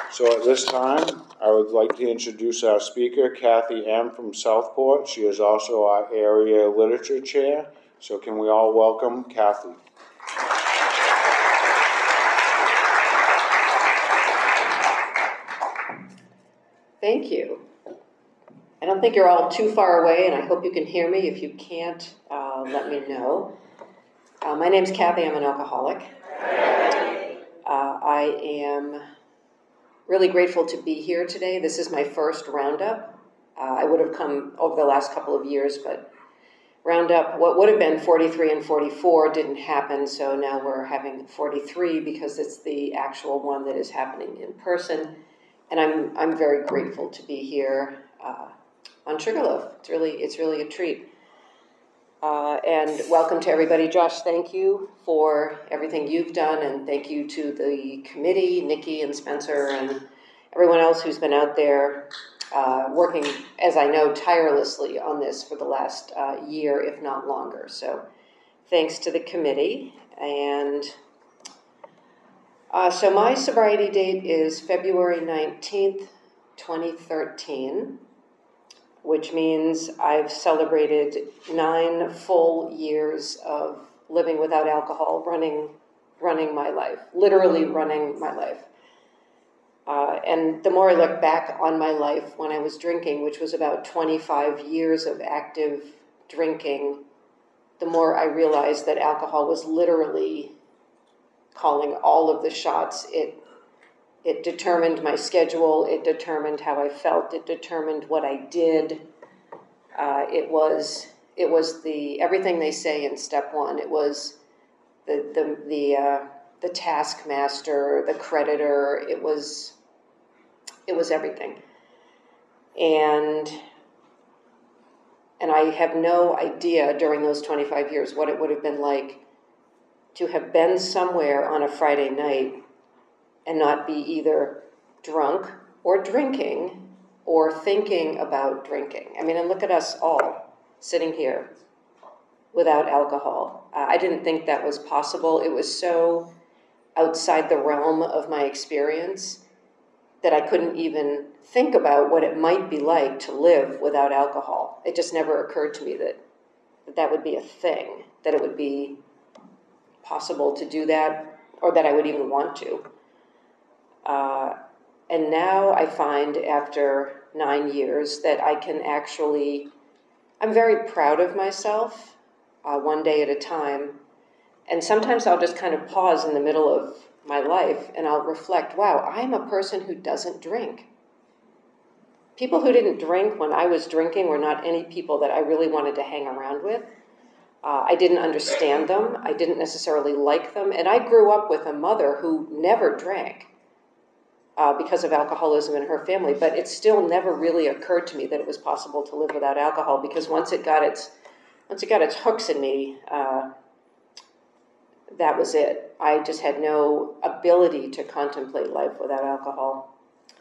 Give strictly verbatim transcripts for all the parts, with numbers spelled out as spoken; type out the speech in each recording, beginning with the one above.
So at this time, I would like to introduce our speaker, Kathy M. from Southport. She is also our area literature chair. So can we all welcome Kathy? Thank you. I don't think you're all too far away, and I hope you can hear me. If you can't, uh, let me know. Uh, my name's Kathy. I'm an alcoholic. Uh, I am really grateful to be here today. This is my first roundup. Uh, I would have come over the last couple of years, but roundup, what would have been forty-three and forty-four didn't happen, so now we're having forty-three because it's the actual one that is happening in person. And I'm I'm very grateful to be here uh, on Sugarloaf. It's really it's really a treat. Uh, and welcome to everybody. Josh, thank you for everything you've done, and thank you to the committee, Nikki and Spencer, and everyone else who's been out there uh, working, as I know, tirelessly on this for the last uh, year, if not longer. So thanks to the committee. And uh, so my sobriety date is February nineteenth, twenty thirteen. Which means I've celebrated nine full years of living without alcohol, running, running my life, literally running my life. Uh, and the more I look back on my life when I was drinking, which was about twenty-five years of active drinking, the more I realized that alcohol was literally calling all of the shots. It It determined my schedule, it determined how I felt, it determined what I did. Uh, it was it was the everything they say in step one. It was the the the uh, the taskmaster, the creditor. It was it was everything. And and I have no idea during those twenty-five years what it would have been like to have been somewhere on a Friday night and not be either drunk or drinking or thinking about drinking. I mean, and look at us all sitting here without alcohol. Uh, I didn't think that was possible. It was so outside the realm of my experience that I couldn't even think about what it might be like to live without alcohol. It just never occurred to me that that, that would be a thing, that it would be possible to do that, or that I would even want to. Uh, and now I find after nine years that I can actually, I'm very proud of myself, uh, one day at a time. And sometimes I'll just kind of pause in the middle of my life and I'll reflect, wow, I'm a person who doesn't drink. People who didn't drink when I was drinking were not any people that I really wanted to hang around with. Uh, I didn't understand them. I didn't necessarily like them. And I grew up with a mother who never drank. Uh, because of alcoholism in her family, but it still never really occurred to me that it was possible to live without alcohol, because once it got its, once it got its hooks in me, uh, that was it. I just had no ability to contemplate life without alcohol.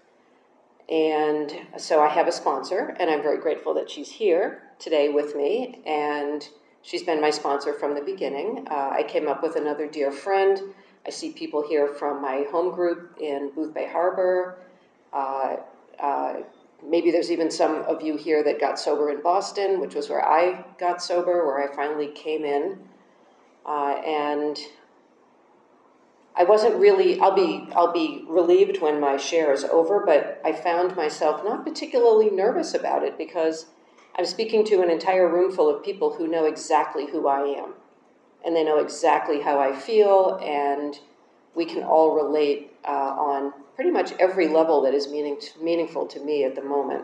And so I have a sponsor, and I'm very grateful that she's here today with me, and she's been my sponsor from the beginning. Uh, I came up with another dear friend. I see people here from my home group in Boothbay Harbor. Uh, uh, maybe there's even some of you here that got sober in Boston, which was where I got sober, where I finally came in. Uh, and I wasn't really, I'll be, I'll be relieved when my share is over, but I found myself not particularly nervous about it because I'm speaking to an entire room full of people who know exactly who I am. And they know exactly how I feel, and we can all relate uh, on pretty much every level that is meaning to, meaningful to me at the moment.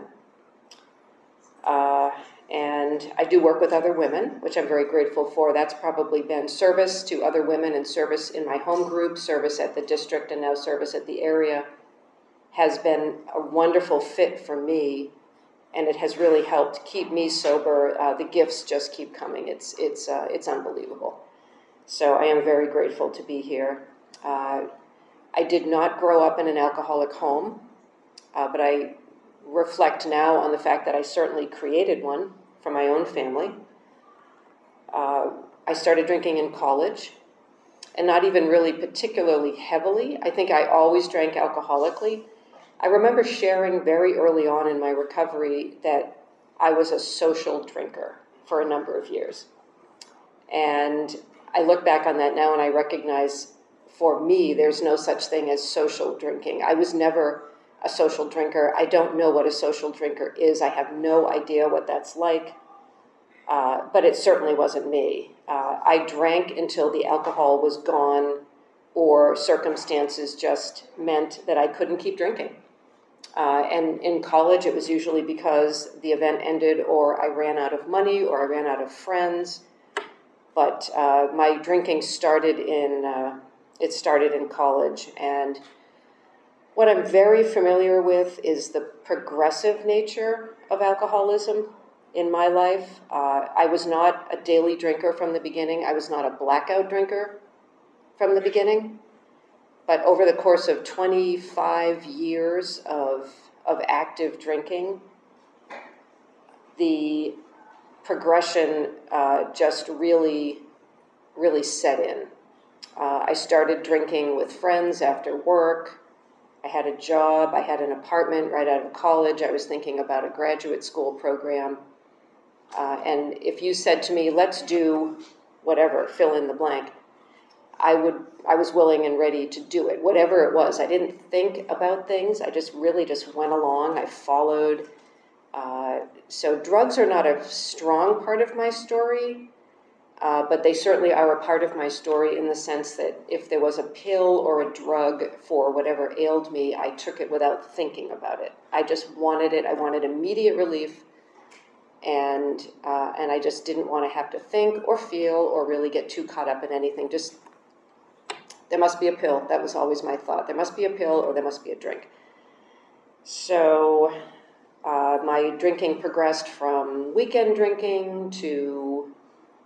Uh, and I do work with other women, which I'm very grateful for. That's probably been service to other women and service in my home group, service at the district, and now service at the area has been a wonderful fit for me, and it has really helped keep me sober. Uh, the gifts just keep coming. It's, it's, uh, it's unbelievable. So I am very grateful to be here. Uh, I did not grow up in an alcoholic home, uh, but I reflect now on the fact that I certainly created one for my own family. Uh, I started drinking in college, and not even really particularly heavily. I think I always drank alcoholically, I remember sharing very early on in my recovery that I was a social drinker for a number of years. And I look back on that now and I recognize, for me, there's no such thing as social drinking. I was never a social drinker. I don't know what a social drinker is. I have no idea what that's like. Uh, but it certainly wasn't me. Uh, I drank until the alcohol was gone or circumstances just meant that I couldn't keep drinking. Uh, and in college, it was usually because the event ended or I ran out of money or I ran out of friends. But uh, my drinking started in, uh, it started in college. And what I'm very familiar with is the progressive nature of alcoholism in my life. Uh, I was not a daily drinker from the beginning. I was not a blackout drinker from the beginning. But over the course of twenty-five years of, of active drinking, the progression uh, just really, really set in. Uh, I started drinking with friends after work. I had a job. I had an apartment right out of college. I was thinking about a graduate school program. Uh, and if you said to me, let's do whatever, fill in the blank, I would, I was willing and ready to do it, whatever it was. I didn't think about things. I just really just went along. I followed. Uh, so drugs are not a strong part of my story, uh, but they certainly are a part of my story in the sense that if there was a pill or a drug for whatever ailed me, I took it without thinking about it. I just wanted it. I wanted immediate relief. And uh, and I just didn't want to have to think or feel or really get too caught up in anything. Just, there must be a pill. That was always my thought. There must be a pill or there must be a drink. So uh, my drinking progressed from weekend drinking to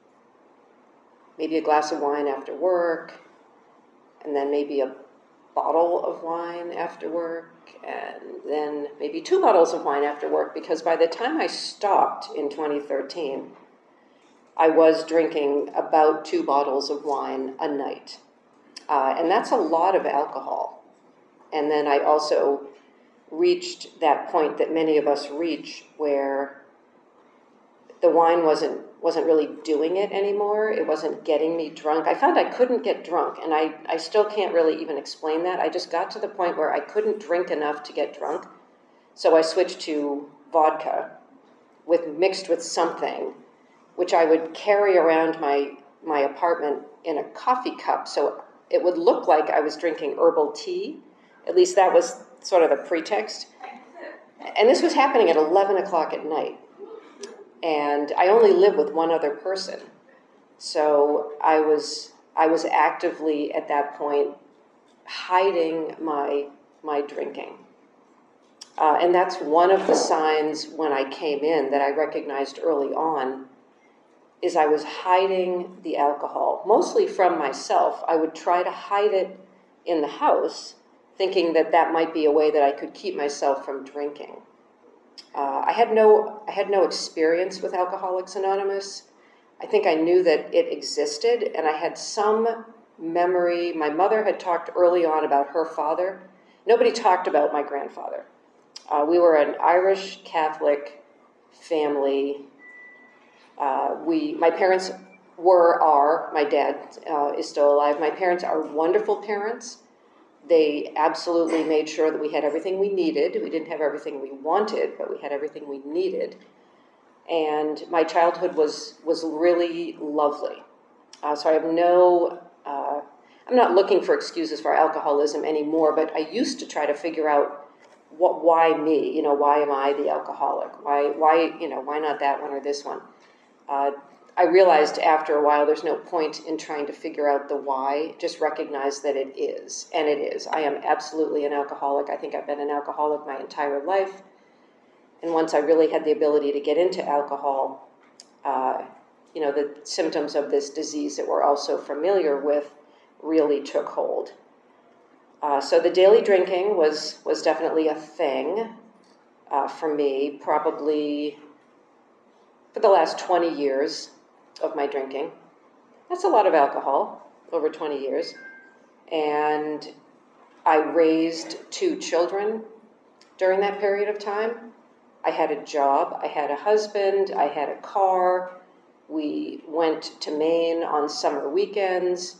maybe a glass of wine after work, and then maybe a bottle of wine after work, and then maybe two bottles of wine after work, because by the time I stopped in twenty thirteen, I was drinking about two bottles of wine a night. Uh, and that's a lot of alcohol. And then I also reached that point that many of us reach where the wine wasn't wasn't really doing it anymore. It wasn't getting me drunk. I found I couldn't get drunk, and I, I still can't really even explain that. I just got to the point where I couldn't drink enough to get drunk. So I switched to vodka with mixed with something, which I would carry around my, my apartment in a coffee cup. So it would look like I was drinking herbal tea. At least that was sort of the pretext. And this was happening at eleven o'clock at night. And I only live with one other person. So I was I was actively at that point hiding my my drinking. Uh, and that's one of the signs when I came in that I recognized early on, is I was hiding the alcohol, mostly from myself. I would try to hide it in the house, thinking that that might be a way that I could keep myself from drinking. Uh, I had no I had no experience with Alcoholics Anonymous. I think I knew that it existed, and I had some memory. My mother had talked early on about her father. Nobody talked about my grandfather. Uh, we were an Irish Catholic family. Uh, we, my parents were, are, my dad uh, is still alive. My parents are wonderful parents. They absolutely made sure that we had everything we needed. We didn't have everything we wanted, but we had everything we needed. And my childhood was was really lovely. Uh, so I have no, uh, I'm not looking for excuses for alcoholism anymore, but I used to try to figure out what, why me, you know, why am I the alcoholic? Why, why, you know, why not that one or this one? Uh, I realized after a while there's no point in trying to figure out the why. Just recognize that it is, and it is. I am absolutely an alcoholic. I think I've been an alcoholic my entire life. And once I really had the ability to get into alcohol, uh, you know, the symptoms of this disease that we're also familiar with really took hold. Uh, so the daily drinking was, was definitely a thing uh, for me, probably for the last twenty years of my drinking. That's a lot of alcohol, over twenty years. And I raised two children during that period of time. I had a job, I had a husband, I had a car. We went to Maine on summer weekends.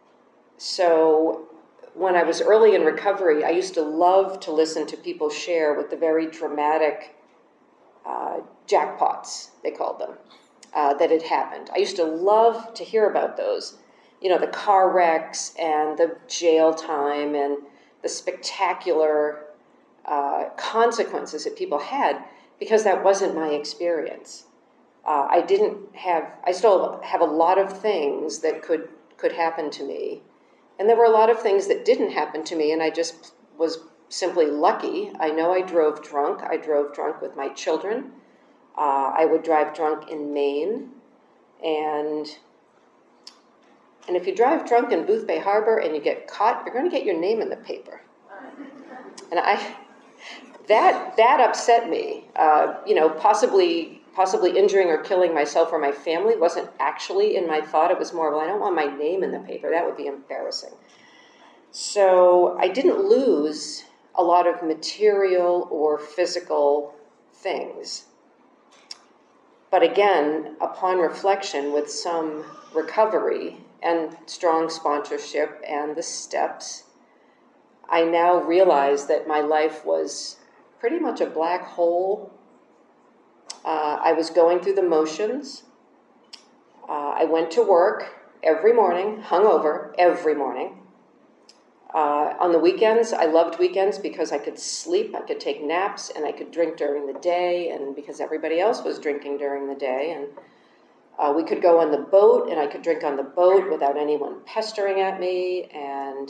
So when I was early in recovery, I used to love to listen to people share with the very dramatic uh, jackpots, they called them, uh, that had happened. I used to love to hear about those. You know, the car wrecks and the jail time and the spectacular uh, consequences that people had, because that wasn't my experience. Uh, I didn't have, I still have a lot of things that could, could happen to me. And there were a lot of things that didn't happen to me, and I just was simply lucky. I know I drove drunk. I drove drunk with my children. Uh, I would drive drunk in Maine. And, and if you drive drunk in Boothbay Harbor and you get caught, you're going to get your name in the paper. And I, that, that upset me. Uh, you know, possibly... Possibly injuring or killing myself or my family wasn't actually in my thought. It was more, well, I don't want my name in the paper. That would be embarrassing. So I didn't lose a lot of material or physical things. But again, upon reflection, with some recovery and strong sponsorship and the steps, I now realize that my life was pretty much a black hole. Uh, I was going through the motions. Uh, I went to work every morning, hungover every morning. Uh, on the weekends, I loved weekends because I could sleep, I could take naps, and I could drink during the day, and because everybody else was drinking during the day. And uh, we could go on the boat, and I could drink on the boat without anyone pestering at me. And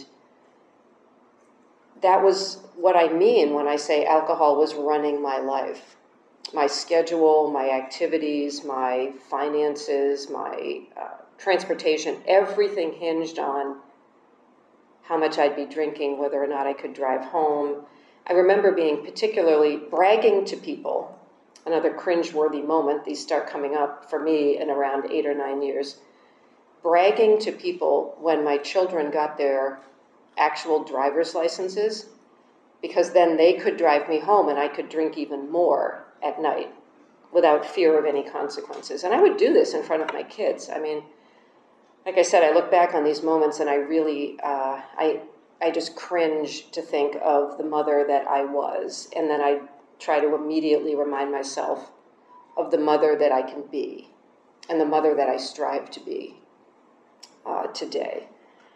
that was what I mean when I say alcohol was running my life. My schedule, my activities, my finances, my uh, transportation, everything hinged on how much I'd be drinking, whether or not I could drive home. I remember being particularly bragging to people, another cringeworthy moment, these start coming up for me in around eight or nine years, bragging to people when my children got their actual driver's licenses, because then they could drive me home and I could drink even more at night without fear of any consequences. And I would do this in front of my kids. I mean, like I said, I look back on these moments and I really, uh, I, I just cringe to think of the mother that I was. And then I try to immediately remind myself of the mother that I can be and the mother that I strive to be uh, today.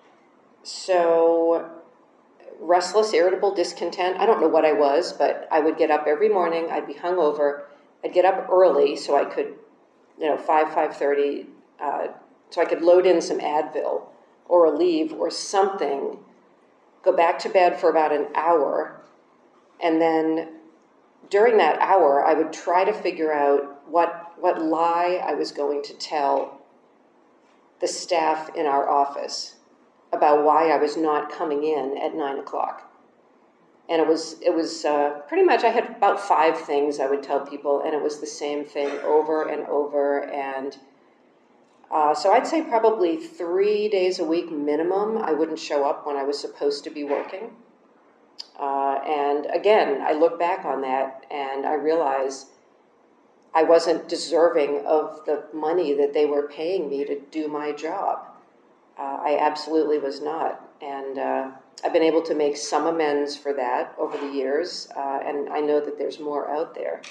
So restless, irritable, discontent. I don't know what I was, but I would get up every morning. I'd be hungover. I'd get up early so I could, you know, five, five thirty, uh, so I could load in some Advil or Aleve or something, go back to bed for about an hour, and then during that hour, I would try to figure out what, what lie I was going to tell the staff in our office about why I was not coming in at nine o'clock. And it was, it was uh, pretty much, I had about five things I would tell people, and it was the same thing over and over. And uh, so I'd say probably three days a week minimum, I wouldn't show up when I was supposed to be working. Uh, and again, I look back on that and I realize I wasn't deserving of the money that they were paying me to do my job. Uh, I absolutely was not, and uh, I've been able to make some amends for that over the years, uh, and I know that there's more out there.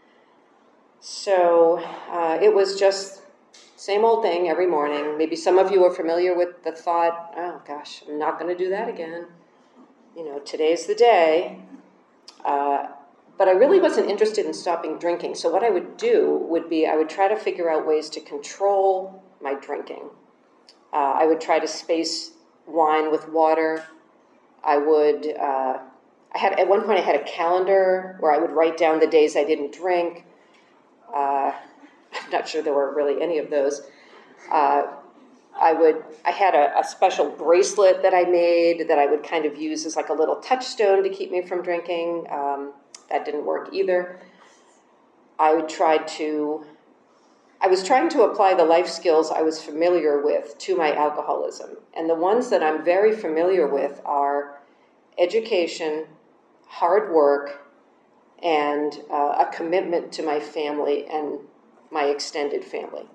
So uh, it was just same old thing every morning. Maybe some of you are familiar with the thought, oh gosh, I'm not going to do that again. You know, today's the day. Uh, but I really wasn't interested in stopping drinking. So what I would do would be I would try to figure out ways to control my drinking. Uh, I would try to space wine with water. I would, uh, I had, at one point I had a calendar where I would write down the days I didn't drink. Uh, I'm not sure there were really any of those. Uh, I would, I had a, a special bracelet that I made that I would kind of use as like a little touchstone to keep me from drinking. Um, that didn't work either. I would try to I was trying to apply the life skills I was familiar with to my alcoholism. And the ones that I'm very familiar with are education, hard work, and uh, a commitment to my family and my extended family.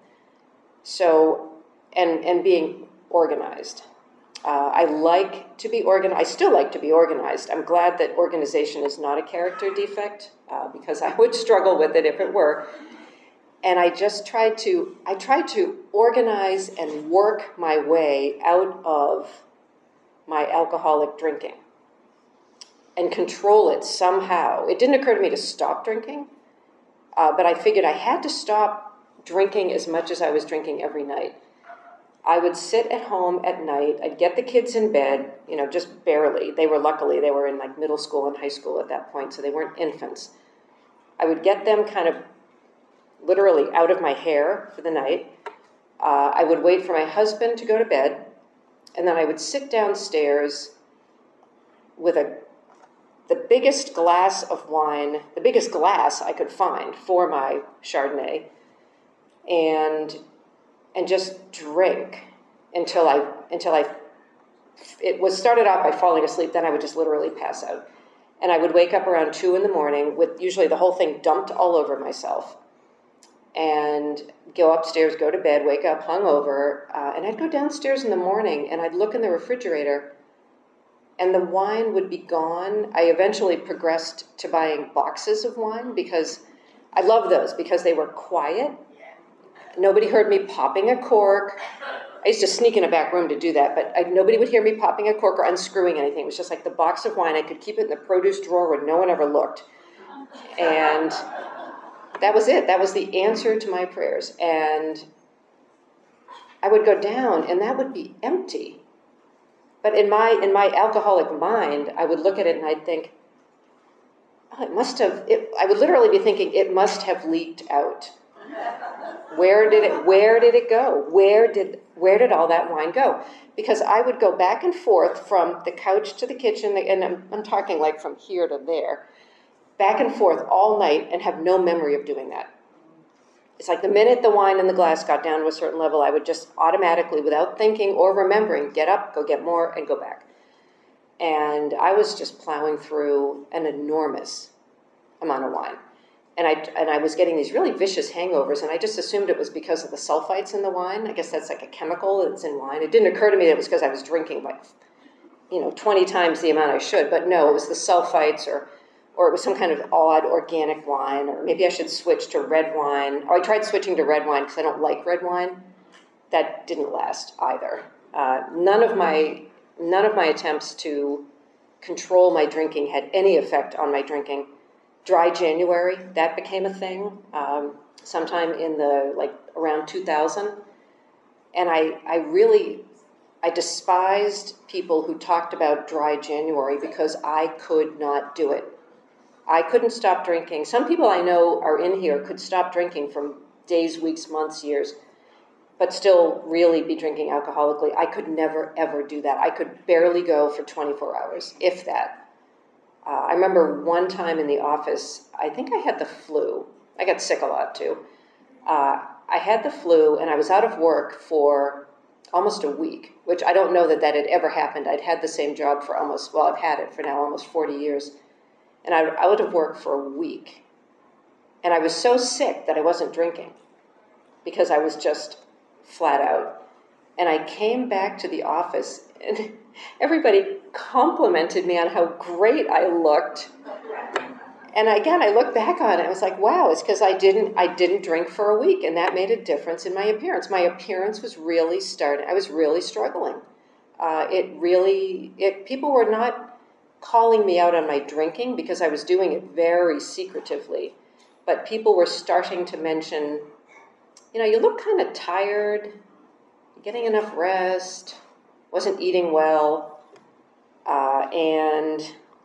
So, and, and being organized. Uh, I like to be organized. I still like to be organized. I'm glad that organization is not a character defect, uh, because I would struggle with it if it were. And I just tried to, I tried to organize and work my way out of my alcoholic drinking and control it somehow. It didn't occur to me to stop drinking, uh, but I figured I had to stop drinking as much as I was drinking every night. I would sit at home at night. I'd get the kids in bed, you know, just barely. They were, luckily, they were in like middle school and high school at that point, so they weren't infants. I would get them kind of literally out of my hair for the night. Uh, I would wait for my husband to go to bed, and then I would sit downstairs with a the biggest glass of wine, the biggest glass I could find for my Chardonnay, and and just drink until I until I it was started out by falling asleep. Then I would just literally pass out, and I would wake up around two in the morning with usually the whole thing dumped all over myself, and go upstairs, go to bed, wake up hungover, uh, and I'd go downstairs in the morning and I'd look in the refrigerator, and the wine would be gone. I eventually progressed to buying boxes of wine because I love those because they were quiet. Nobody heard me popping a cork. I used to sneak in a back room to do that, but I, nobody would hear me popping a cork or unscrewing anything. It was just like the box of wine. I could keep it in the produce drawer where no one ever looked. And that was it. That was the answer to my prayers. And I would go down, and that would be empty. But in my in my alcoholic mind, I would look at it and I'd think, oh, it must have, it, I would literally be thinking, it must have leaked out. Where did it, where did it go? Where did, where did all that wine go? Because I would go back and forth from the couch to the kitchen, and I'm, I'm talking like from here to there, back and forth all night and have no memory of doing that. It's like the minute the wine in the glass got down to a certain level, I would just automatically, without thinking or remembering, get up, go get more, and go back. And I was just plowing through an enormous amount of wine. And I, and I was getting these really vicious hangovers, and I just assumed it was because of the sulfites in the wine. I guess that's like a chemical that's in wine. It didn't occur to me that it was because I was drinking like, you know, twenty times the amount I should. But no, it was the sulfites, or or it was some kind of odd organic wine, or maybe I should switch to red wine. Or I tried switching to red wine because I don't like red wine. That didn't last either. Uh, none of my none of my attempts to control my drinking had any effect on my drinking. Dry January, that became a thing um, sometime in the, like, around two thousand. And I, I really, I despised people who talked about dry January because I could not do it. I couldn't stop drinking. Some people I know are in here could stop drinking from days, weeks, months, years, but still really be drinking alcoholically. I could never, ever do that. I could barely go for twenty-four hours, if that. Uh, I remember one time in the office, I think I had the flu. I got sick a lot, too. Uh, I had the flu, and I was out of work for almost a week, which I don't know that that had ever happened. I'd had the same job for almost, well, I've had it for now almost forty years. And I, I would have worked for a week. And I was so sick that I wasn't drinking because I was just flat out. And I came back to the office, and everybody complimented me on how great I looked. And again, I look back on it, I was like, wow, it's because I didn't I didn't drink for a week, and that made a difference in my appearance. My appearance was really starting, I was really struggling. Uh, it really, it people were not calling me out on my drinking because I was doing it very secretively. But people were starting to mention, you know, you look kind of tired, getting enough rest, wasn't eating well, uh, and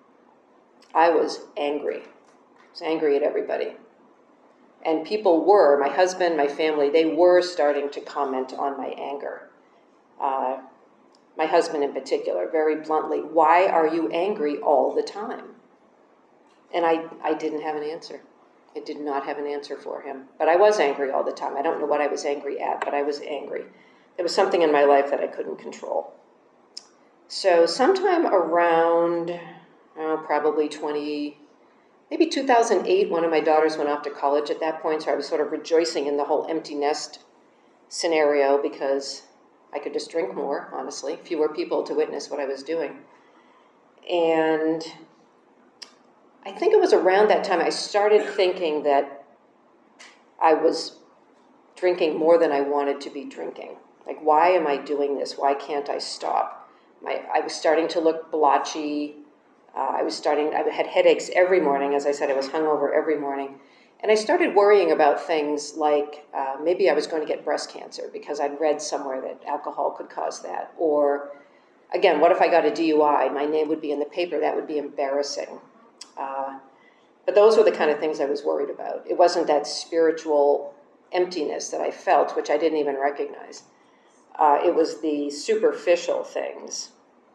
I was angry. I was angry at everybody. And people were, my husband, my family, they were starting to comment on my anger. Uh, my husband in particular, very bluntly, why are you angry all the time? And I, I didn't have an answer. I did not have an answer for him. But I was angry all the time. I don't know what I was angry at, but I was angry. There was something in my life that I couldn't control. So sometime around, oh, probably twenty, maybe two thousand eight, one of my daughters went off to college at that point, so I was sort of rejoicing in the whole empty nest scenario because I could just drink more, honestly, fewer people to witness what I was doing. And I think it was around that time I started thinking that I was drinking more than I wanted to be drinking. Like, why am I doing this? Why can't I stop? My, I was starting to look blotchy. Uh, I was starting, I had headaches every morning. As I said, I was hungover every morning. And I started worrying about things like uh, maybe I was going to get breast cancer because I'd read somewhere that alcohol could cause that. Or, again, what if I got a D U I? My name would be in the paper. That would be embarrassing. Uh, but those were the kind of things I was worried about. It wasn't that spiritual emptiness that I felt, which I didn't even recognize. Uh, it was the superficial things.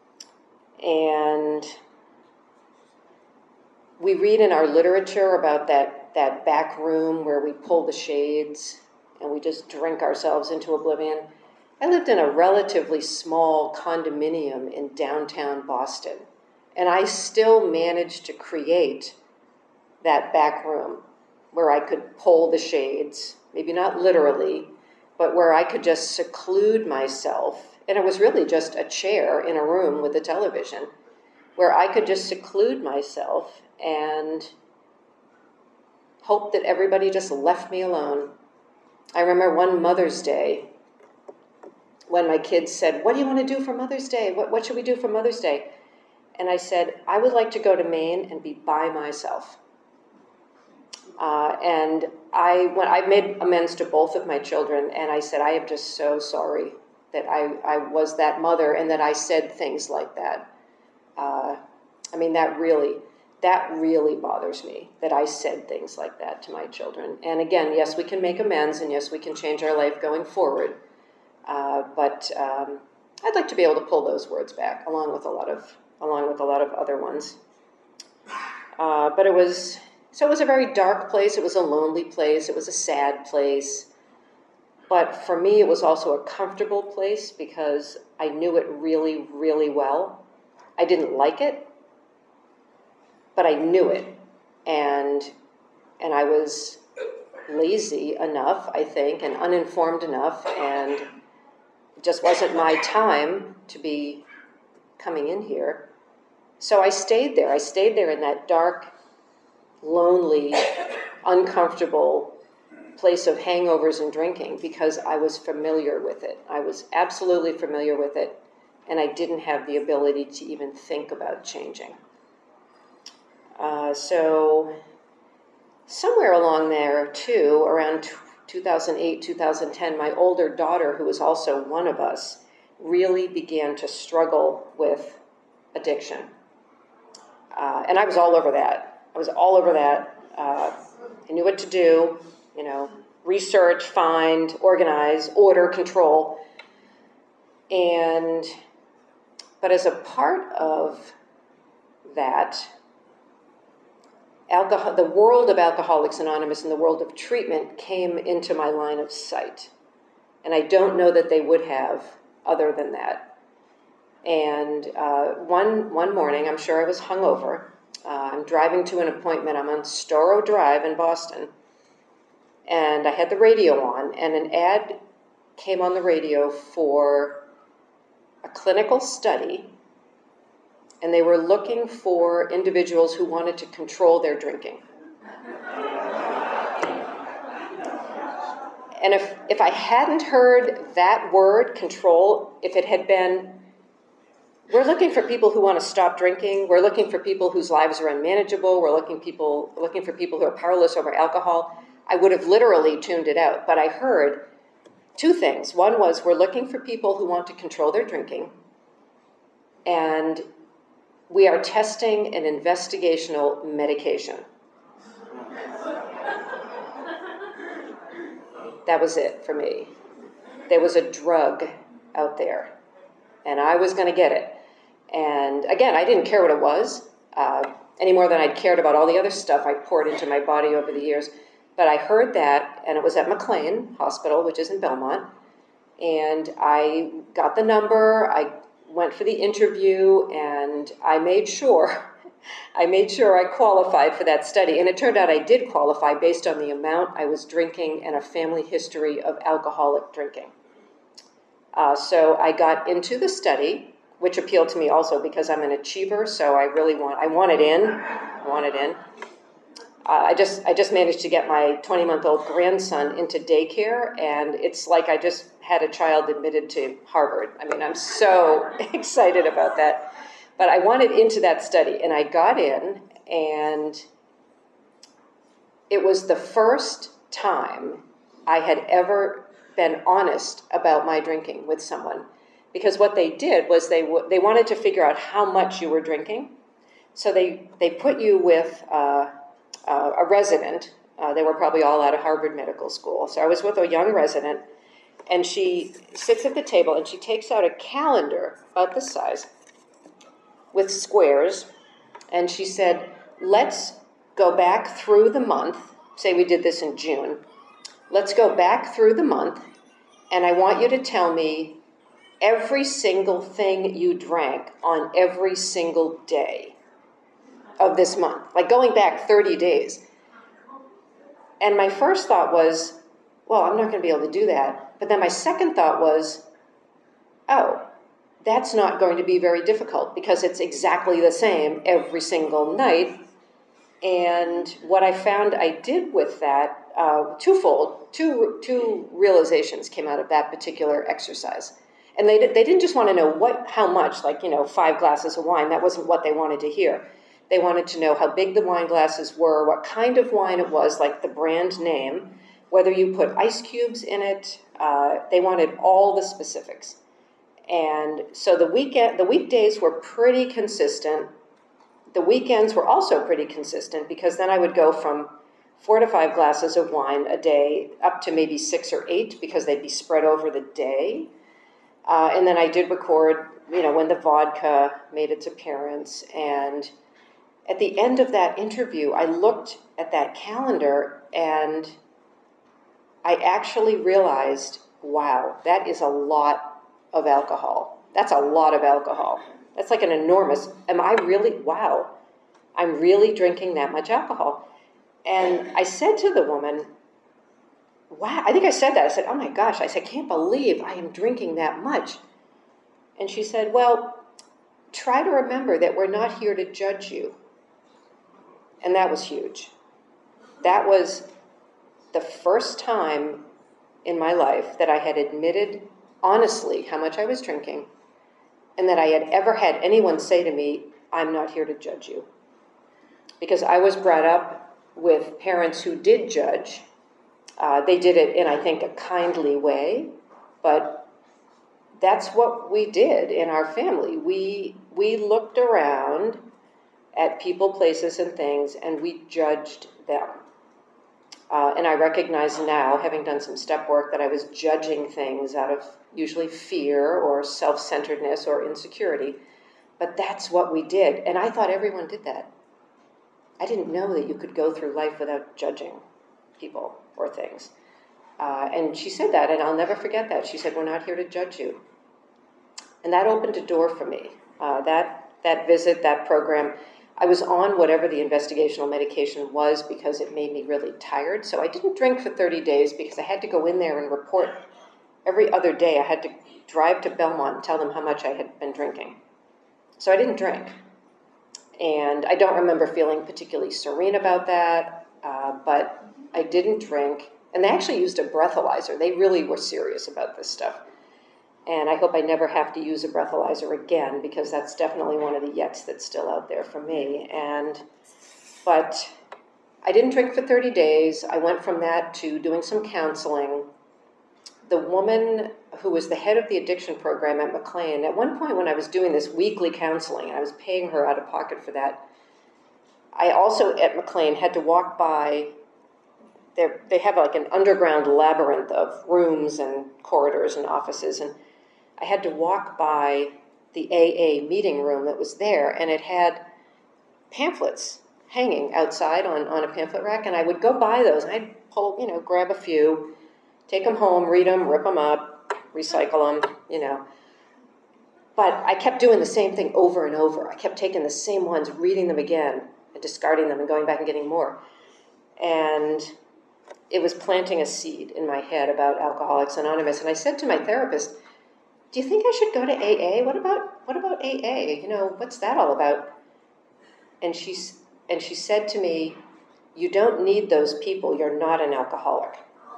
And we read in our literature about that, that back room where we pull the shades and we just drink ourselves into oblivion. I lived in a relatively small condominium in downtown Boston, and I still managed to create that back room where I could pull the shades, maybe not literally, but where I could just seclude myself. And it was really just a chair in a room with a television, where I could just seclude myself and hope that everybody just left me alone. I remember one Mother's Day when my kids said, "What do you want to do for Mother's Day? What, what should we do for Mother's Day?" And I said, "I would like to go to Maine and be by myself." Uh, and I, when I made amends to both of my children, and I said, "I am just so sorry that I, I was that mother and that I said things like that." Uh, I mean, that really, that really bothers me, that I said things like that to my children. And again, yes, we can make amends, and yes, we can change our life going forward. Uh, but um, I'd like to be able to pull those words back, along with a lot of, along with a lot of other ones. Uh, but it was, so it was a very dark place. It was a lonely place. It was a sad place. But for me, it was also a comfortable place because I knew it really, really well. I didn't like it, but I knew it. And, and I was lazy enough, I think, and uninformed enough, and it just wasn't my time to be coming in here. So I stayed there. I stayed there in that dark, lonely, uncomfortable place of hangovers and drinking because I was familiar with it. I was absolutely familiar with it, and I didn't have the ability to even think about changing. Uh, so somewhere along there, too, around two thousand eight, two thousand ten, my older daughter, who was also one of us, really began to struggle with addiction. Uh, and I was all over that. I was all over that. Uh, I knew what to do, you know, research, find, organize, order, control. And, but as a part of that, alcohol, the world of Alcoholics Anonymous and the world of treatment came into my line of sight. And I don't know that they would have other than that. And uh, one one morning, I'm sure I was hungover. Uh, I'm driving to an appointment. I'm on Storrow Drive in Boston. And I had the radio on, and an ad came on the radio for a clinical study. And they were looking for individuals who wanted to control their drinking. And if, if I hadn't heard that word, control, if it had been, we're looking for people who want to stop drinking, we're looking for people whose lives are unmanageable, we're looking, people, looking for people who are powerless over alcohol, I would have literally tuned it out. But I heard two things. One was, we're looking for people who want to control their drinking, and we are testing an investigational medication. That was it for me. There was a drug out there, and I was going to get it. And again, I didn't care what it was, uh, any more than I'd cared about all the other stuff I poured into my body over the years. But I heard that, and it was at McLean Hospital, which is in Belmont. And I got the number, I went for the interview, and I made sure I made sure I qualified for that study, and it turned out I did qualify based on the amount I was drinking and a family history of alcoholic drinking. Uh, so I got into the study, which appealed to me also because I'm an achiever, so I really want, I want it in, I want it in. Uh, I just I just managed to get my twenty-month-old grandson into daycare, and it's like I just had a child admitted to Harvard. I mean, I'm so excited about that. But I wanted into that study, and I got in, and it was the first time I had ever been honest about my drinking with someone. Because what they did was they w- they wanted to figure out how much you were drinking. So they, they put you with uh, uh, a resident. Uh, they were probably all out of Harvard Medical School. So I was with a young resident, and she sits at the table, and she takes out a calendar about this size with squares, and she said, let's go back through the month. Say we did this in June. Let's go back through the month, and I want you to tell me every single thing you drank on every single day of this month, like going back thirty days. And my first thought was, well, I'm not going to be able to do that. But then my second thought was, oh, that's not going to be very difficult because it's exactly the same every single night. And what I found I did with that, uh, twofold, two, two realizations came out of that particular exercise. And they, they didn't just want to know what, how much, like, you know, five glasses of wine. That wasn't what they wanted to hear. They wanted to know how big the wine glasses were, what kind of wine it was, like the brand name, whether you put ice cubes in it. Uh, they wanted all the specifics. And so the weekend, the weekdays were pretty consistent. The weekends were also pretty consistent because then I would go from four to five glasses of wine a day up to maybe six or eight because they'd be spread over the day. Uh, and then I did record, you know, when the vodka made its appearance. And at the end of that interview, I looked at that calendar and I actually realized, wow, that is a lot of alcohol. That's a lot of alcohol. That's like an enormous, am I really, wow, I'm really drinking that much alcohol. And I said to the woman, wow, I think I said that. I said, oh my gosh, I said, I can't believe I am drinking that much. And she said, well, try to remember that we're not here to judge you. And that was huge. That was the first time in my life that I had admitted honestly how much I was drinking, and that I had ever had anyone say to me, I'm not here to judge you. Because I was brought up with parents who did judge. Uh, they did it in, I think, a kindly way, but that's what we did in our family. We, we looked around at people, places, and things, and we judged them. Uh, and I recognize now, having done some step work, that I was judging things out of usually fear or self-centeredness or insecurity. But that's what we did. And I thought everyone did that. I didn't know that you could go through life without judging people or things. Uh, and she said that, and I'll never forget that. She said, we're not here to judge you. And that opened a door for me. Uh, that, that visit, that program, I was on whatever the investigational medication was because it made me really tired. So I didn't drink for thirty days because I had to go in there and report every other day. I had to drive to Belmont and tell them how much I had been drinking. So I didn't drink. And I don't remember feeling particularly serene about that, uh, but I didn't drink. And they actually used a breathalyzer. They really were serious about this stuff. And I hope I never have to use a breathalyzer again because that's definitely one of the yets that's still out there for me. And, but I didn't drink for thirty days. I went from that to doing some counseling. The woman who was the head of the addiction program at McLean, at one point when I was doing this weekly counseling, and I was paying her out of pocket for that, I also at McLean had to walk by, they have like an underground labyrinth of rooms and corridors and offices, and I had to walk by the A A meeting room that was there, and it had pamphlets hanging outside on, on a pamphlet rack, and I would go by those, and I'd pull, you know, grab a few, take them home, read them, rip them up, recycle them, you know. but I kept doing the same thing over and over. I kept taking the same ones, reading them again, and discarding them and going back and getting more. And it was planting a seed in my head about Alcoholics Anonymous. And I said to my therapist, do you think I should go to A A? What about what about A A? You know, what's that all about? And she, and she said to me, you don't need those people. You're not an alcoholic.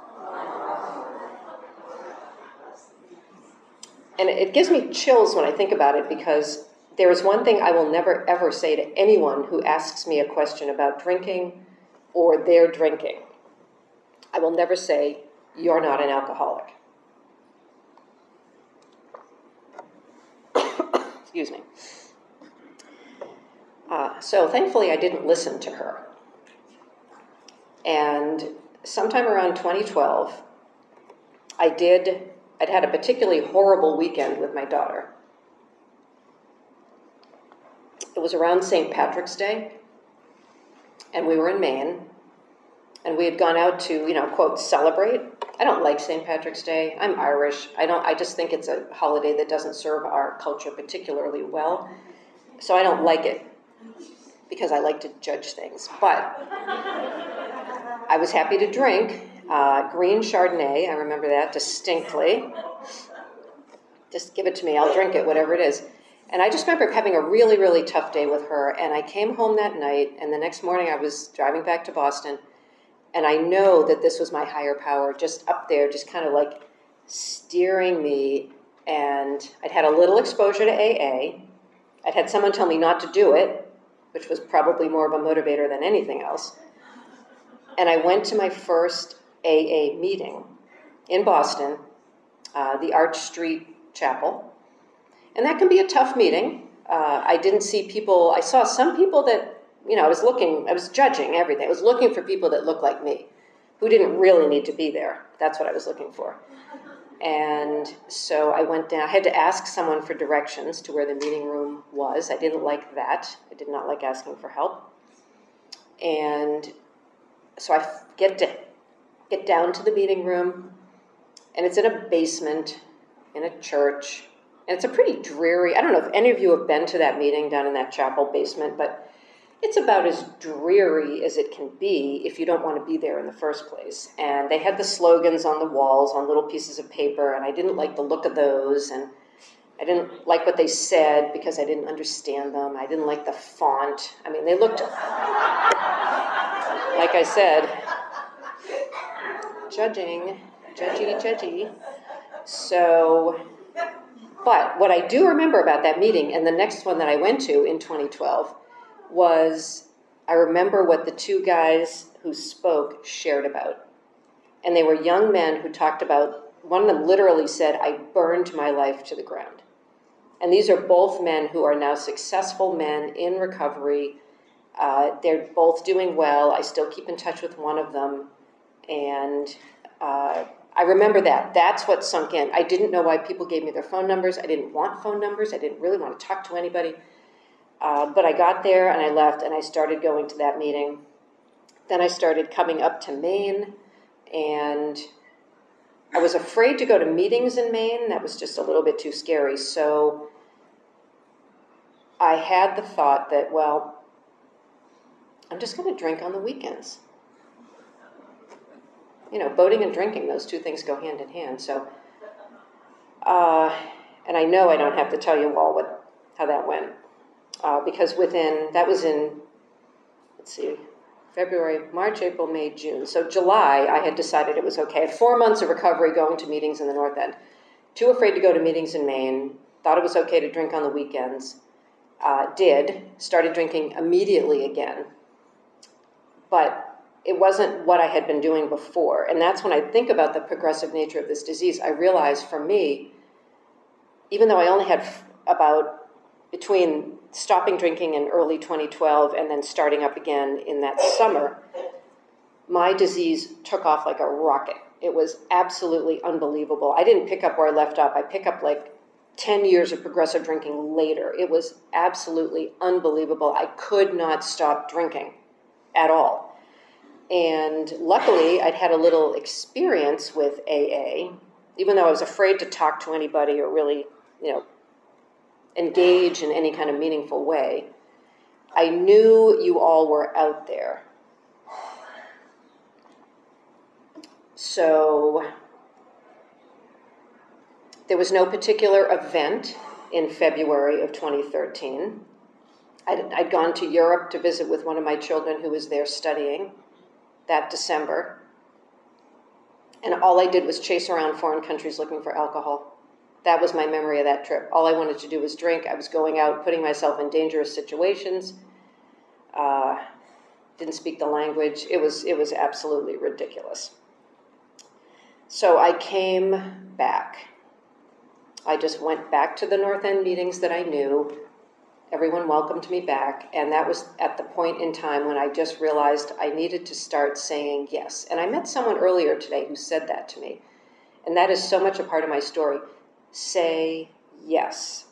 And it gives me chills when I think about it, because there is one thing I will never, ever say to anyone who asks me a question about drinking or their drinking. I will never say, you're not an alcoholic. Excuse me. Uh, so thankfully, I didn't listen to her. And sometime around twenty twelve, I did, I'd had a particularly horrible weekend with my daughter. It was around Saint Patrick's Day, and we were in Maine, and we had gone out to, you know, quote, celebrate. I don't like Saint Patrick's Day. I'm Irish. I don't, I just think it's a holiday that doesn't serve our culture particularly well. So I don't like it, because I like to judge things. But I was happy to drink uh, green Chardonnay. I remember that distinctly. Just give it to me. I'll drink it, whatever it is. And I just remember having a really, really tough day with her. And I came home that night, and the next morning I was driving back to Boston. And I know that this was my higher power just up there, just kind of like steering me. And I'd had a little exposure to A A. I'd had someone tell me not to do it, which was probably more of a motivator than anything else. And I went to my first A A meeting in Boston, uh, the Arch Street Chapel. And that can be a tough meeting. Uh, I didn't see people, I saw some people that, you know, I was looking, I was judging everything. I was looking for people that looked like me, who didn't really need to be there. That's what I was looking for. And so I went down, I had to ask someone for directions to where the meeting room was. I didn't like that. I did not like asking for help. And so I get to get down to the meeting room, and it's in a basement in a church. And it's a pretty dreary, I don't know if any of you have been to that meeting down in that chapel basement, but it's about as dreary as it can be if you don't want to be there in the first place. And they had the slogans on the walls on little pieces of paper, and I didn't like the look of those, and I didn't like what they said because I didn't understand them. I didn't like the font. I mean, they looked, like I said, judging, judgy, judgy. So, but what I do remember about that meeting and the next one that I went to in twenty twelve was, I remember what the two guys who spoke shared about. And they were young men who talked about, one of them literally said, I burned my life to the ground. And these are both men who are now successful men in recovery. Uh, they're both doing well. I still keep in touch with one of them. And uh, I remember that. That's what sunk in. I didn't know why people gave me their phone numbers. I didn't want phone numbers. I didn't really want to talk to anybody. Uh, but I got there and I left and I started going to that meeting. Then I started coming up to Maine, and I was afraid to go to meetings in Maine. That was just a little bit too scary. So I had the thought that, well, I'm just going to drink on the weekends. You know, boating and drinking, those two things go hand in hand. So, uh, and I know I don't have to tell you all what how that went. Uh, because within, that was in, let's see, February, March, April, May, June. So July, I had decided it was okay. I had four months of recovery going to meetings in the North End. Too afraid to go to meetings in Maine. Thought it was okay to drink on the weekends. Uh, did. Started drinking immediately again. But it wasn't what I had been doing before. And that's when I think about the progressive nature of this disease. I realized for me, even though I only had f- about between stopping drinking in early twenty twelve and then starting up again in that summer, my disease took off like a rocket. It was absolutely unbelievable. I didn't pick up where I left off. I picked up like ten years of progressive drinking later. It was absolutely unbelievable. I could not stop drinking at all. And luckily, I'd had a little experience with A A, even though I was afraid to talk to anybody or really, you know, engage in any kind of meaningful way. I knew you all were out there. So there was no particular event in February of twenty thirteen. I'd, I'd gone to Europe to visit with one of my children who was there studying that December. And all I did was chase around foreign countries looking for alcohol. That was my memory of that trip. All I wanted to do was drink. I was going out, putting myself in dangerous situations. Uh, didn't speak the language. It was, it was absolutely ridiculous. So I came back. I just went back to the North End meetings that I knew. Everyone welcomed me back, and that was at the point in time when I just realized I needed to start saying yes. And I met someone earlier today who said that to me, and that is so much a part of my story. Say yes.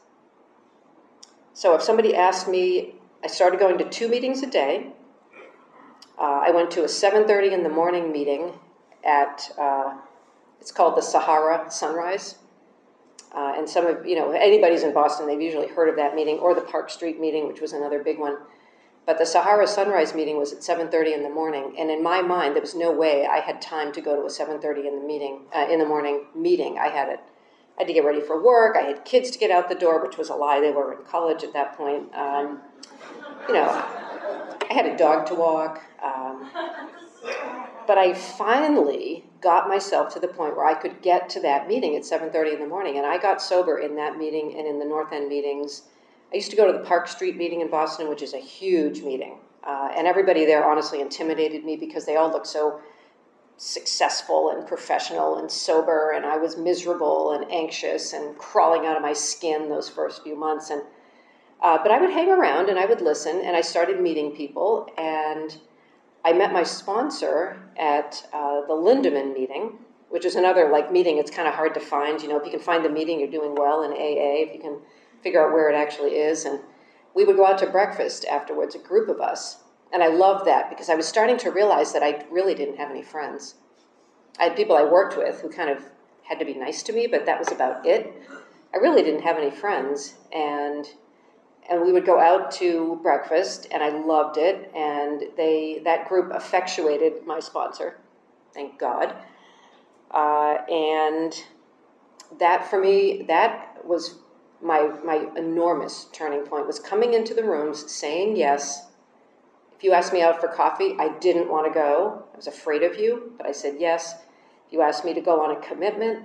So if somebody asked me, I started going to two meetings a day. Uh, I went to a seven thirty in the morning meeting at, uh, it's called the Sahara Sunrise. Uh, and some of, you know, anybody's in Boston, they've usually heard of that meeting, or the Park Street meeting, which was another big one. But the Sahara Sunrise meeting was at seven thirty in the morning, and in my mind, there was no way I had time to go to a seven thirty in the meeting, uh, in the morning meeting. I had it, I had to get ready for work. I had kids to get out the door, which was a lie. They were in college at that point. Um, you know, I had a dog to walk. Um, but I finally got myself to the point where I could get to that meeting at seven thirty in the morning, and I got sober in that meeting and in the North End meetings. I used to go to the Park Street meeting in Boston, which is a huge meeting, uh, and everybody there honestly intimidated me because they all looked so successful and professional and sober, and I was miserable and anxious and crawling out of my skin those first few months. And uh, but I would hang around and I would listen, and I started meeting people, and I met my sponsor at uh, the Lindemann meeting, which is another like meeting. It's kind of hard to find. You know, if you can find the meeting, you're doing well in A A. If you can figure out where it actually is, and we would go out to breakfast afterwards, a group of us, and I loved that because I was starting to realize that I really didn't have any friends. I had people I worked with who kind of had to be nice to me, but that was about it. I really didn't have any friends, and. And we would go out to breakfast, and I loved it. And they that group effectuated my sponsor, thank God. Uh, and that for me, that was my my enormous turning point. Was coming into the rooms, saying yes. If you asked me out for coffee, I didn't want to go. I was afraid of you, but I said yes. If you asked me to go on a commitment,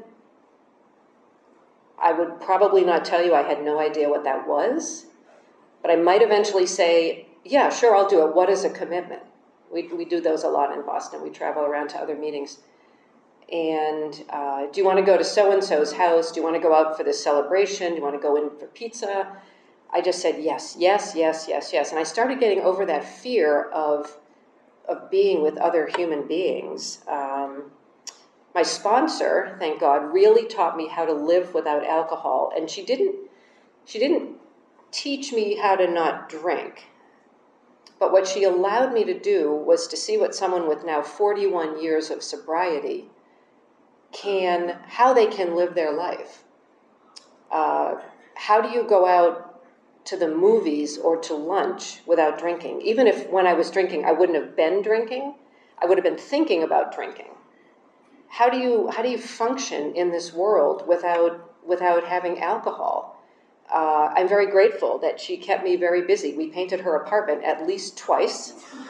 I would probably not tell you I had no idea what that was. But I might eventually say, yeah, sure, I'll do it. What is a commitment? We we do those a lot in Boston. We travel around to other meetings. And uh, do you want to go to so-and-so's house? Do you want to go out for this celebration? Do you want to go in for pizza? I just said yes, yes, yes, yes, yes. And I started getting over that fear of, of being with other human beings. Um, my sponsor, thank God, really taught me how to live without alcohol. And she didn't, she didn't teach me how to not drink. But what she allowed me to do was to see what someone with now forty-one years of sobriety can, how they can live their life. Uh, how do you go out to the movies or to lunch without drinking? Even if when I was drinking, I wouldn't have been drinking, I would have been thinking about drinking. How do you, how do you function in this world without, without having alcohol? Uh, I'm very grateful that she kept me very busy. We painted her apartment at least twice.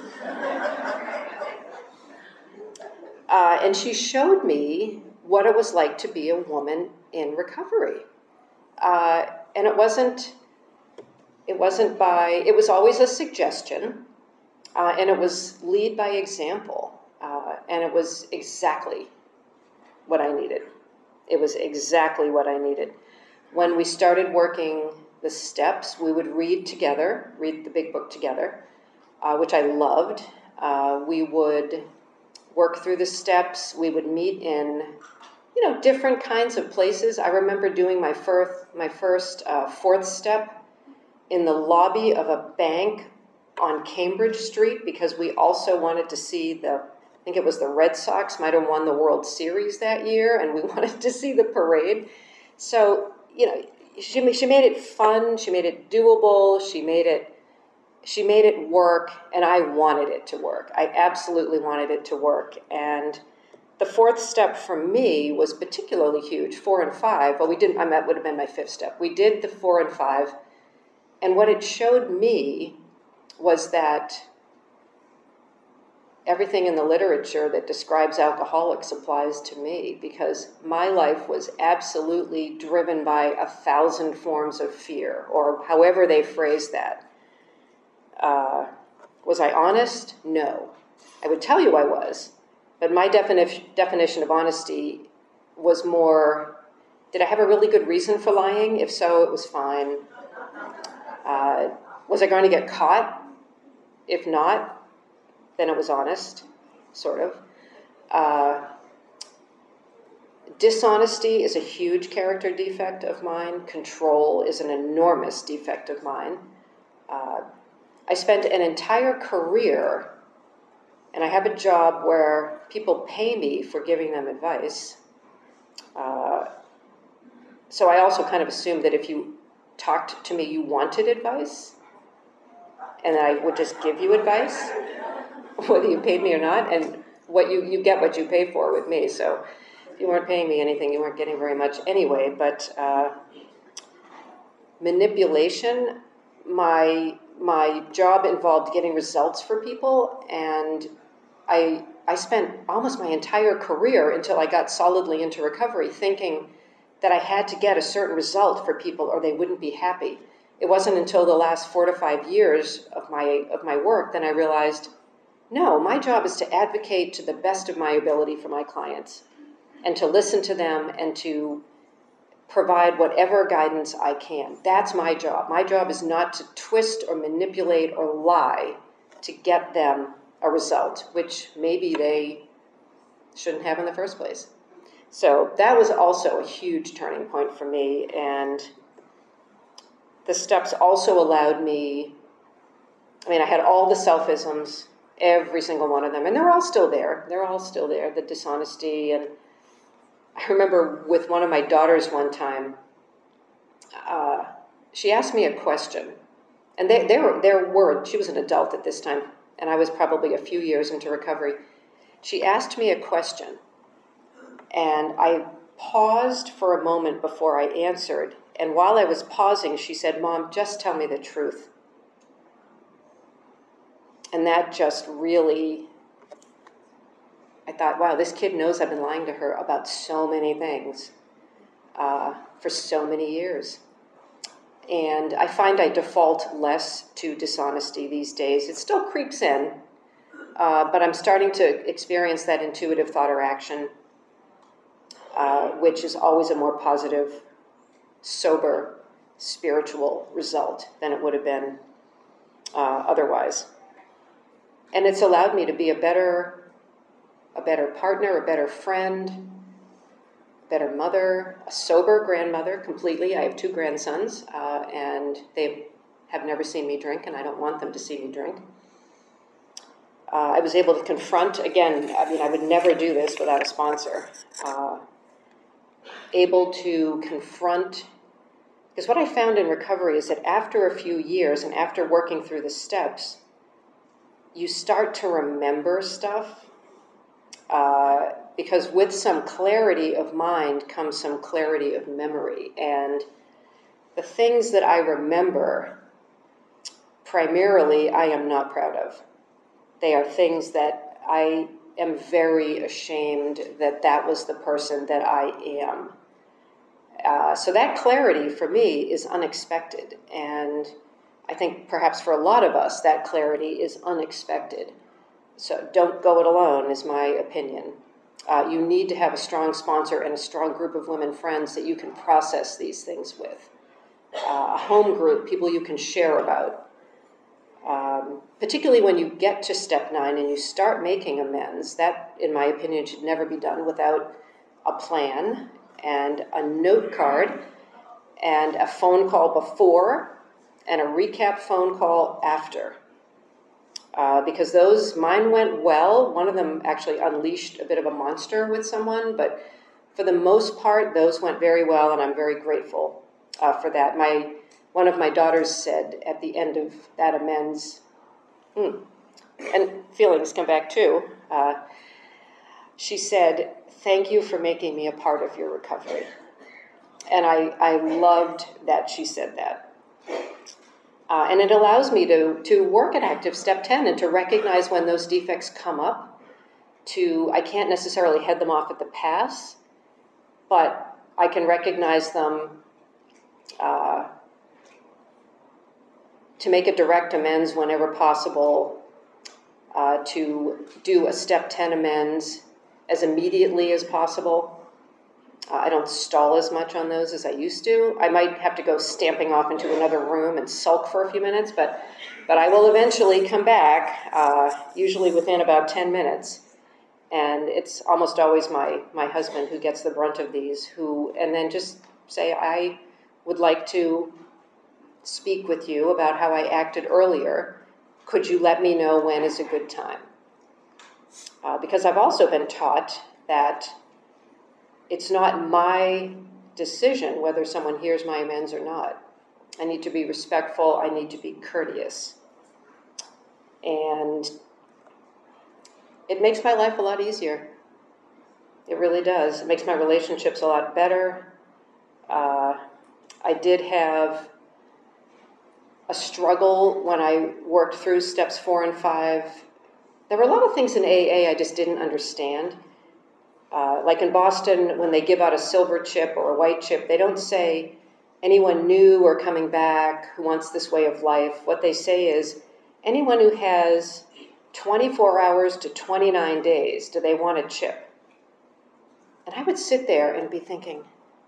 Uh, and she showed me what it was like to be a woman in recovery. Uh, and it wasn't, it wasn't by, it was always a suggestion, uh, and it was lead by example. Uh, and it was exactly what I needed. It was exactly what I needed. When we started working the steps, we would read together, read the big book together, uh, which I loved. Uh, we would work through the steps. We would meet in, you know, different kinds of places. I remember doing my first, my first uh, fourth step in the lobby of a bank on Cambridge Street because we also wanted to see the, I think it was the Red Sox might have won the World Series that year, and we wanted to see the parade. So, you know, she, she made it fun, she made it doable, she made it, she made it work, and I wanted it to work. I absolutely wanted it to work. And the fourth step for me was particularly huge, four and five. Well, we didn't, I that would have been my fifth step. We did the four and five, and what it showed me was that everything in the literature that describes alcoholics applies to me, because my life was absolutely driven by a thousand forms of fear, or however they phrase that. Uh, was I honest? No. I would tell you I was, but my defini- definition of honesty was more, did I have a really good reason for lying? If so, it was fine. Uh, was I going to get caught? If not, then it was honest, sort of. Uh, dishonesty is a huge character defect of mine. Control is an enormous defect of mine. Uh, I spent an entire career, and I have a job where people pay me for giving them advice. Uh, so I also kind of assumed that if you talked to me, you wanted advice, and I would just give you advice, whether you paid me or not, and what you, you get what you pay for with me. So if you weren't paying me anything, you weren't getting very much anyway. But uh, manipulation, my my job involved getting results for people, and I I spent almost my entire career until I got solidly into recovery thinking that I had to get a certain result for people or they wouldn't be happy. It wasn't until the last four to five years of my of my work that I realized, no, my job is to advocate to the best of my ability for my clients and to listen to them and to provide whatever guidance I can. That's my job. My job is not to twist or manipulate or lie to get them a result, which maybe they shouldn't have in the first place. So that was also a huge turning point for me, and the steps also allowed me, I mean, I had all the selfisms, every single one of them, and they're all still there. They're all still there, the dishonesty. And I remember with one of my daughters one time, uh, she asked me a question, and they, they were, there were, she was an adult at this time, and I was probably a few years into recovery. She asked me a question, and I paused for a moment before I answered, and while I was pausing, she said, "Mom, just tell me the truth." And that just really, I thought, wow, this kid knows I've been lying to her about so many things uh, for so many years. And I find I default less to dishonesty these days. It still creeps in, uh, but I'm starting to experience that intuitive thought or action, uh, which is always a more positive, sober, spiritual result than it would have been uh, otherwise. And it's allowed me to be a better, a better partner, a better friend, a better mother, a sober grandmother completely. I have two grandsons, uh, and they have never seen me drink, and I don't want them to see me drink. Uh, I was able to confront, again, I mean, I would never do this without a sponsor, uh, able to confront, because what I found in recovery is that after a few years and after working through the steps, you start to remember stuff, uh, because with some clarity of mind comes some clarity of memory. And the things that I remember, primarily, I am not proud of. They are things that I am very ashamed that that was the person that I am. Uh, so that clarity for me is unexpected. And I think perhaps for a lot of us, that clarity is unexpected. So don't go it alone, is my opinion. Uh, you need to have a strong sponsor and a strong group of women friends that you can process these things with. Uh, a home group, people you can share about. Um, particularly when you get to step nine and you start making amends, that, in my opinion, should never be done without a plan and a note card and a phone call before and a recap phone call after. Uh, because those, mine went well. One of them actually unleashed a bit of a monster with someone, but for the most part, those went very well, and I'm very grateful. uh, for that. My one of my daughters said at the end of that amends, hmm, and feelings come back too. Uh, she said, "Thank you for making me a part of your recovery." And I, I loved that she said that. Uh, and it allows me to, to work at Active Step ten and to recognize when those defects come up. To I can't necessarily head them off at the pass, but I can recognize them uh, to make a direct amends whenever possible, uh, to do a Step ten amends as immediately as possible. Uh, I don't stall as much on those as I used to. I might have to go stamping off into another room and sulk for a few minutes, but, but I will eventually come back, uh, usually within about ten minutes. And it's almost always my, my husband who gets the brunt of these, who, and then just say, I would like to speak with you about how I acted earlier. Could you let me know when is a good time? Uh, because I've also been taught that it's not my decision whether someone hears my amends or not. I need to be respectful. I need to be courteous. And it makes my life a lot easier. It really does. It makes my relationships a lot better. Uh, I did have a struggle when I worked through steps four and five. There were a lot of things in A A I just didn't understand. Uh, like in Boston, when they give out a silver chip or a white chip, they don't say anyone new or coming back who wants this way of life. What they say is anyone who has twenty-four hours to twenty-nine days, do they want a chip? And I would sit there and be thinking,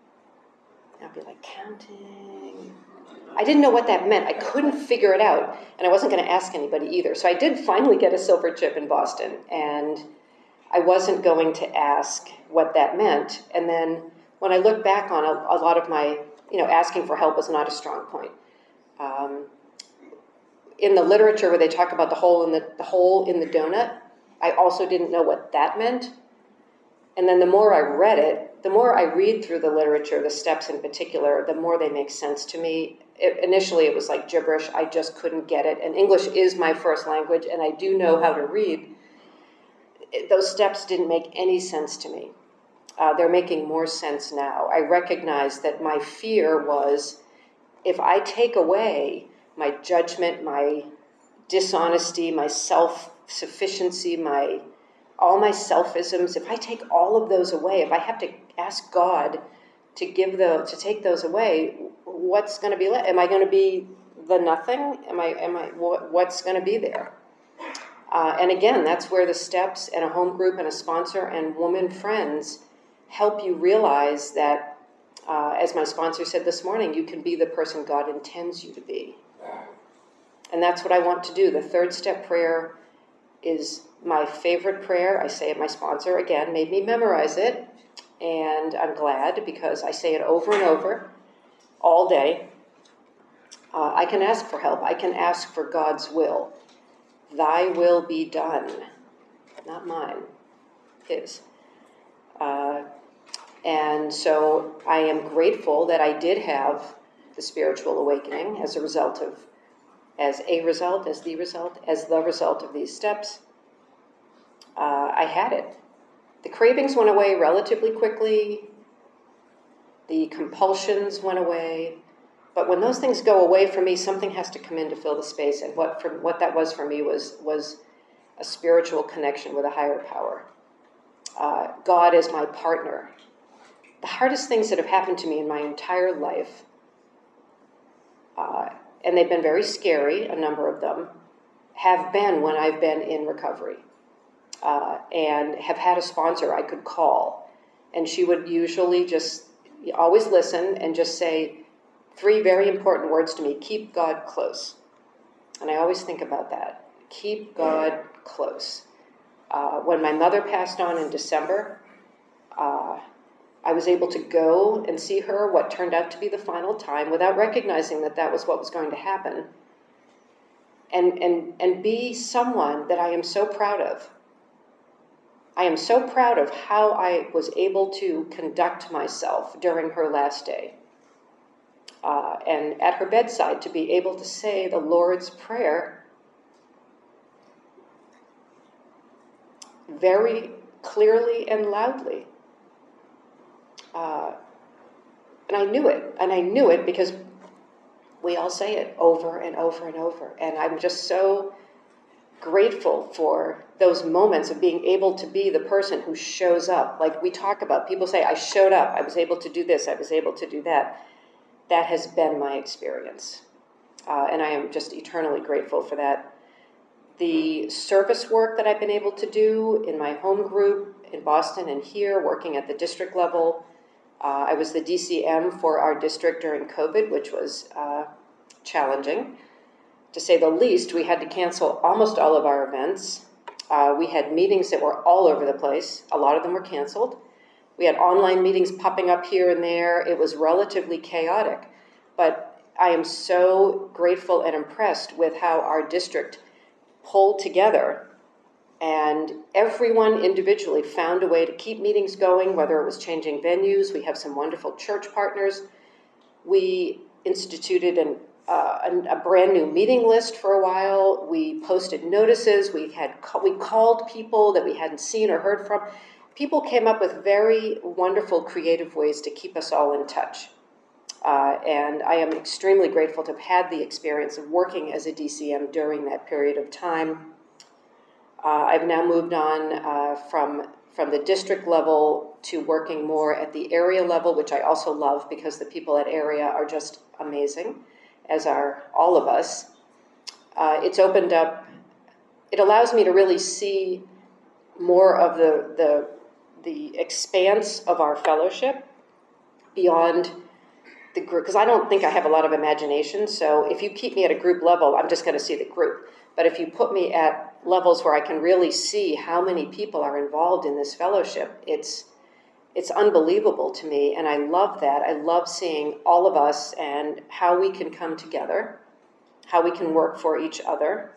I'd be like counting. I didn't know what that meant. I couldn't figure it out, and I wasn't going to ask anybody either. So I did finally get a silver chip in Boston, and I wasn't going to ask what that meant. And then when I look back on a, a lot of my, you know, asking for help was not a strong point. Um, in the literature where they talk about the hole in the, the hole in the donut, I also didn't know what that meant. And then the more I read it, the more I read through the literature, the steps in particular, the more they make sense to me. It, initially, it was like gibberish. I just couldn't get it. And English is my first language, and I do know how to read. Those steps didn't make any sense to me. Uh, they're making more sense now. I recognize that my fear was if I take away my judgment, my dishonesty, my self-sufficiency, my all my selfisms, if I take all of those away, if I have to ask God to give the to take those away, what's going to be left? Am I going to be the nothing? Am I am I what, what's going to be there? Uh, and again, that's where the steps and a home group and a sponsor and woman friends help you realize that, uh, as my sponsor said this morning, you can be the person God intends you to be. And that's what I want to do. The third step prayer is my favorite prayer. I say it, my sponsor, again, made me memorize it. And I'm glad because I say it over and over all day. Uh, I can ask for help. I can ask for God's will. Thy will be done, not mine, his. Uh, and so I am grateful that I did have the spiritual awakening as a result of, as a result, as the result, as the result of these steps. Uh, I had it. The cravings went away relatively quickly. The compulsions went away. But when those things go away from me, something has to come in to fill the space. And what for, what that was for me was, was a spiritual connection with a higher power. Uh, God is my partner. The hardest things that have happened to me in my entire life, uh, and they've been very scary, a number of them, have been when I've been in recovery. Uh, and have had a sponsor I could call. And she would usually just always listen and just say three very important words to me: keep God close. And I always think about that. Keep God close. Uh, when my mother passed on in December, uh, I was able to go and see her what turned out to be the final time without recognizing that that was what was going to happen. And, and, and be someone that I am so proud of. I am so proud of how I was able to conduct myself during her last day. uh, and at her bedside to be able to say the Lord's Prayer very clearly and loudly. Uh, and I knew it, and I knew it because we all say it over and over and over. And I'm just so grateful for those moments of being able to be the person who shows up. Like we talk about, people say, I showed up, I was able to do this, I was able to do that. That has been my experience. Uh, and I am just eternally grateful for that. The service work that I've been able to do in my home group in Boston and here, working at the district level. Uh, I was the D C M for our district during COVID, which was uh, challenging. To say the least, we had to cancel almost all of our events. Uh, we had meetings that were all over the place. A lot of them were canceled. We had online meetings popping up here and there. It was relatively chaotic. But I am so grateful and impressed with how our district pulled together, and everyone individually found a way to keep meetings going, whether it was changing venues. We have some wonderful church partners. We instituted an, uh, a, a brand new meeting list for a while. We posted notices. We had we called people that we hadn't seen or heard from. People came up with very wonderful, creative ways to keep us all in touch. Uh, and I am extremely grateful to have had the experience of working as a D C M during that period of time. Uh, I've now moved on uh, from, from the district level to working more at the area level, which I also love because the people at area are just amazing, as are all of us. Uh, it's opened up, it allows me to really see more of the, the, the expanse of our fellowship beyond the group, because I don't think I have a lot of imagination. So if you keep me at a group level, I'm just going to see the group. But if you put me at levels where I can really see how many people are involved in this fellowship, it's it's unbelievable to me, and I love that. I love seeing all of us and how we can come together, how we can work for each other.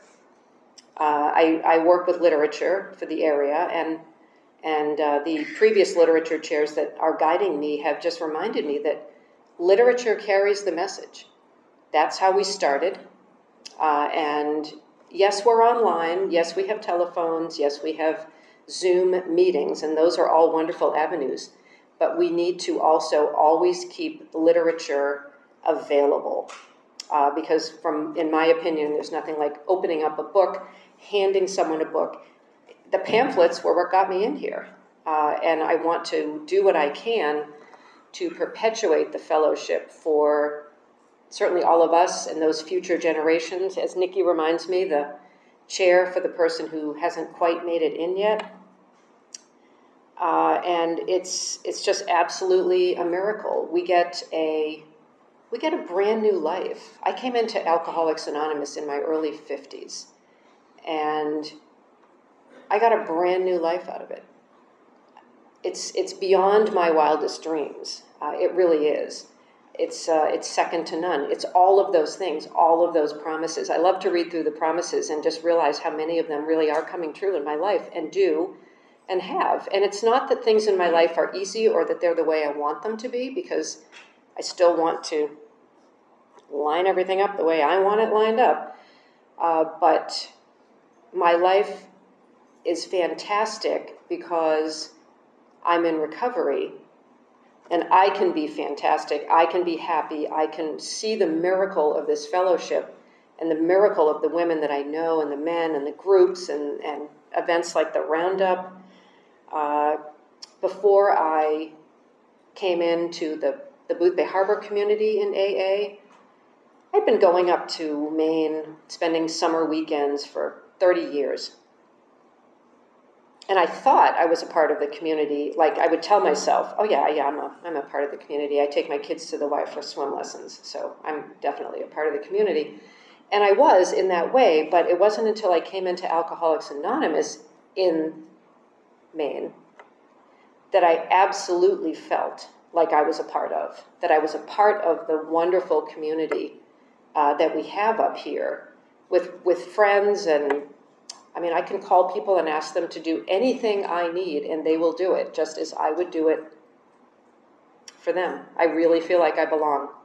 Uh, I, I work with literature for the area, and and uh, the previous literature chairs that are guiding me have just reminded me that literature carries the message. That's how we started. Uh, and yes, we're online. Yes, we have telephones. Yes, we have Zoom meetings, and those are all wonderful avenues. But we need to also always keep literature available. Uh, because from, in my opinion, there's nothing like opening up a book, handing someone a book. The pamphlets were what got me in here. Uh, and I want to do what I can to perpetuate the fellowship for certainly all of us and those future generations. As Nikki reminds me, the chair for the person who hasn't quite made it in yet. Uh, and it's it's just absolutely a miracle. We get a we get a brand new life. I came into Alcoholics Anonymous in my early fifties, and I got a brand new life out of it. It's it's beyond my wildest dreams. Uh, it really is. It's uh, it's second to none. It's all of those things, all of those promises. I love to read through the promises and just realize how many of them really are coming true in my life and do and have. And it's not that things in my life are easy or that they're the way I want them to be, because I still want to line everything up the way I want it lined up. Uh, but my life is fantastic because I'm in recovery, and I can be fantastic. I can be happy. I can see the miracle of this fellowship and the miracle of the women that I know and the men and the groups and, and events like the Roundup. Uh, before I came into the, the Boothbay Harbor community in A A, I'd been going up to Maine, spending summer weekends for thirty years. And I thought I was a part of the community. Like, I would tell myself, oh yeah, yeah, I'm a, I'm a part of the community. I take my kids to the Y for swim lessons, so I'm definitely a part of the community. And I was in that way, but it wasn't until I came into Alcoholics Anonymous in Maine that I absolutely felt like I was a part of, that I was a part of the wonderful community uh, that we have up here with, with friends. And I mean, I can call people and ask them to do anything I need, and they will do it, just as I would do it for them. I really feel like I belong.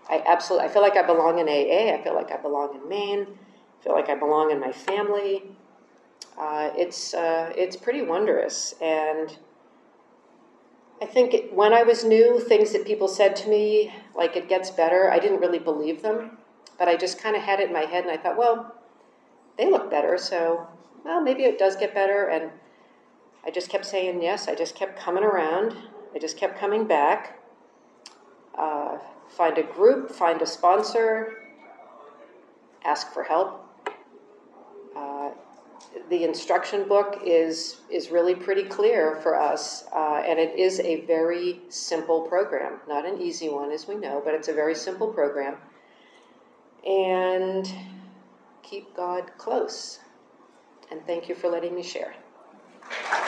I absolutely, I feel like I belong in A A, I feel like I belong in Maine, I feel like I belong in my family. Uh, it's, uh, it's pretty wondrous, and I think it, when I was new, things that people said to me, like it gets better, I didn't really believe them, but I just kind of had it in my head, and I thought, well, they look better, so, well, maybe it does get better, and I just kept saying yes, I just kept coming around, I just kept coming back. Uh, find a group, find a sponsor, ask for help. Uh, the instruction book is, is really pretty clear for us, uh, and it is a very simple program. Not an easy one, as we know, but it's a very simple program. And keep God close. And thank you for letting me share.